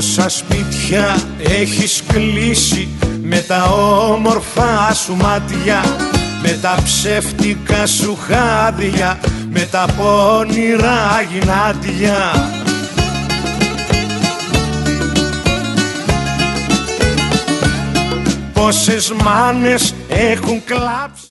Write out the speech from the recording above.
Πόσα σπίτια έχεις κλείσει με τα όμορφα σου μάτια, με τα ψεύτικα σου χάδια, με τα πόνιρα γυνάτια. Πόσες μάνες έχουν κλάψει